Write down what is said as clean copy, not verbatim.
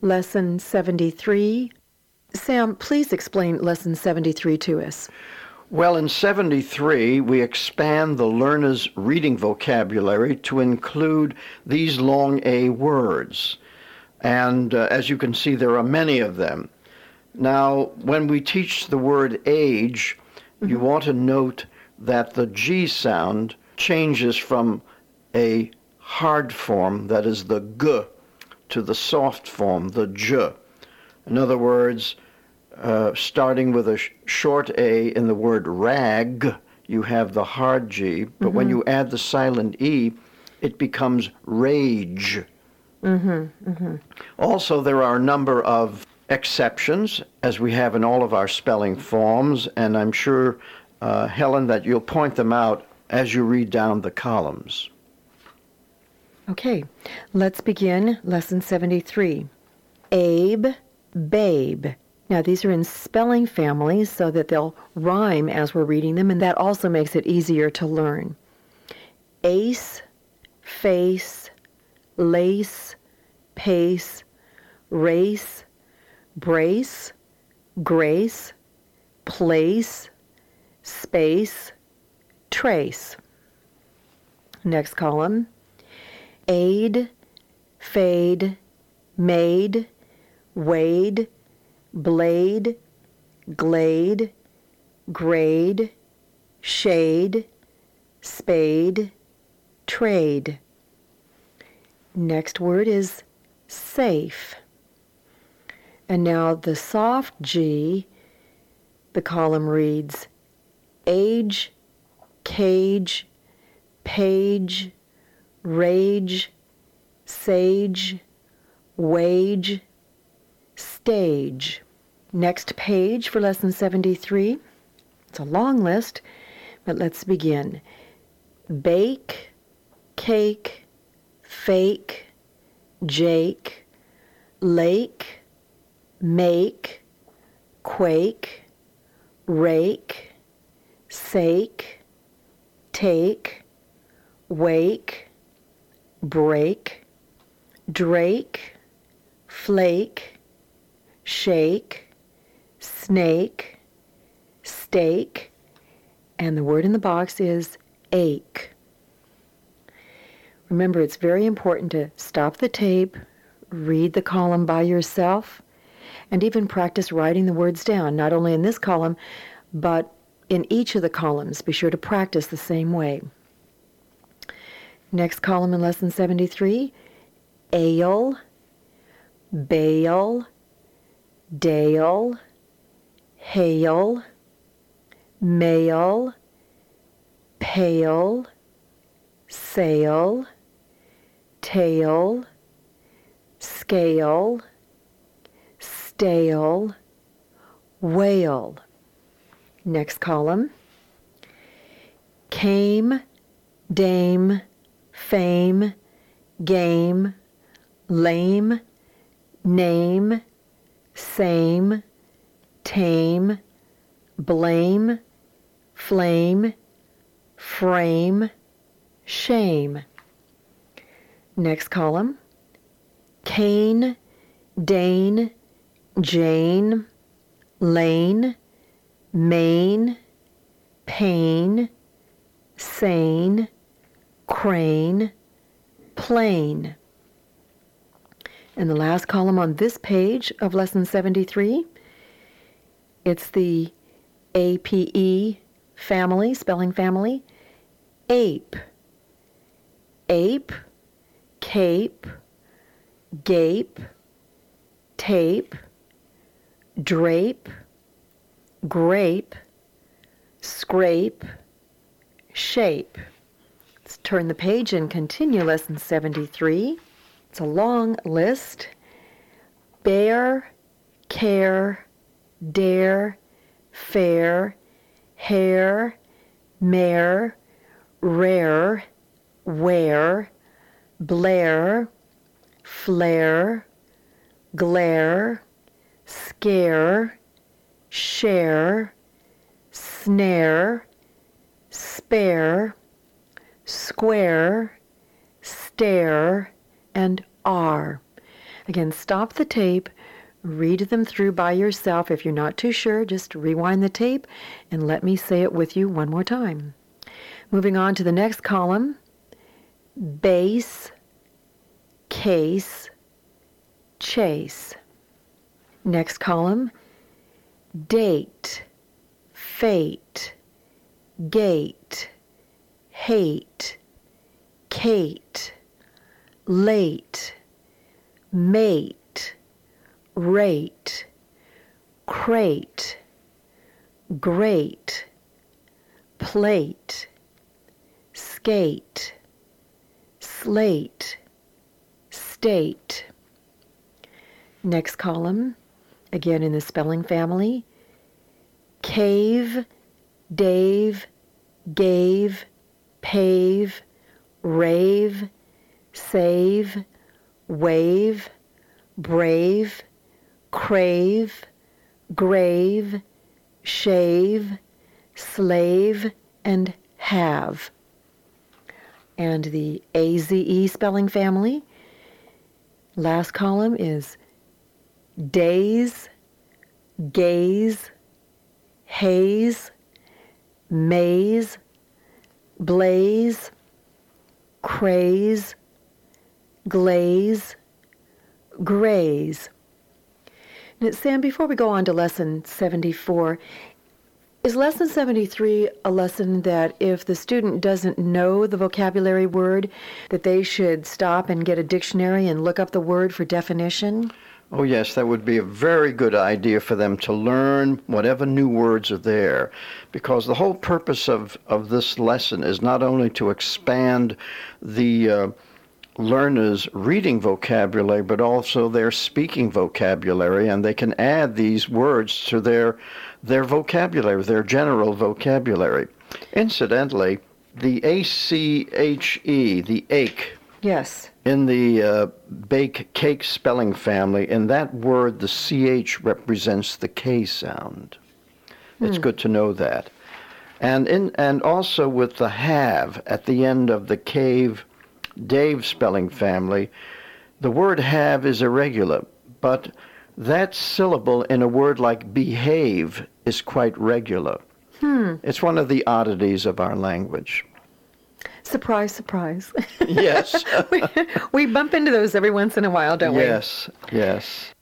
Lesson 73. Sam, please explain Lesson 73 to us. Well, in 73, we expand the learner's reading vocabulary to include these long A words. And as you can see, there are many of them. Now, when we teach the word age, you want to note that the G sound changes from a hard form, that is the G, to the soft form, the J. In other words, starting with a short A in the word rag, you have the hard G, but when you add the silent E, it becomes rage. Also, there are a number of exceptions, as we have in all of our spelling forms, and I'm sure, Helen, that you'll point them out as you read down the columns. Okay, let's begin Lesson 73. Abe, babe. Now, these are in spelling families so that they'll rhyme as we're reading them, and that also makes it easier to learn. Ace, face, lace, pace, race, brace, grace, place, space, trace. Next column. Aid, fade, made, wade, blade, glade, grade, shade, spade, trade. Next word is safe. And now the soft G, the column reads age, cage, page, rage, sage, wage, stage. Next page for Lesson 73. It's a long list, but let's begin. Bake, cake, fake, Jake, lake, make, quake, rake, sake, take, wake, break, drake, flake, shake, snake, steak, and the word in the box is ache. Remember, it's very important to stop the tape, read the column by yourself, and even practice writing the words down, not only in this column, but in each of the columns. Be sure to practice the same way. Next column in Lesson 73, ale, bail, dale, hail, mail, pale, sail, tail, scale, stale, whale. Next column. Came, dame, fame, game, lame, name, same, tame, blame, flame, frame, shame. Next column. Cane, Dane, Jane, lane, main, pain, sane, crane, plane. And the last column on this page of Lesson 73, it's the APE family, spelling family. Ape, ape, cape, gape, tape, drape, grape, scrape, shape. Let's turn the page and continue Lesson 73. It's a long list. Bear, care, dare, fair, hair, mare, rare, wear, blare, flare, glare, scare, share, snare, spare, square, stare, and are. Again, stop the tape, read them through by yourself. If you're not too sure, just rewind the tape and let me say it with you one more time. Moving on to the next column, base, case, chase. Next column, date, fate, gate, hate, Kate, late, mate, rate, crate, great, plate, skate, slate, state. Next column, again in the spelling family, cave, Dave, gave, pave, rave, save, wave, brave, crave, grave, shave, slave, and have. And the AZE spelling family, last column is days, gaze, haze, maze, blaze, craze, glaze, graze. Now, Sam, before we go on to lesson 74, is lesson 73 a lesson that if the student doesn't know the vocabulary word, that they should stop and get a dictionary and look up the word for definition? Oh, yes, that would be a very good idea for them to learn whatever new words are there, because the whole purpose of this lesson is not only to expand the learners' reading vocabulary, but also their speaking vocabulary, and they can add these words to their vocabulary, their general vocabulary. Incidentally, the A-C-H-E, the ache, yes, in the bake cake spelling family, in that word, the CH represents the K sound. It's good to know that. And also with the have at the end of the cave Dave spelling family, the word have is irregular, but that syllable in a word like behave is quite regular. It's one of the oddities of our language. Surprise, surprise. Yes. we bump into those every once in a while, don't we? Yes, yes.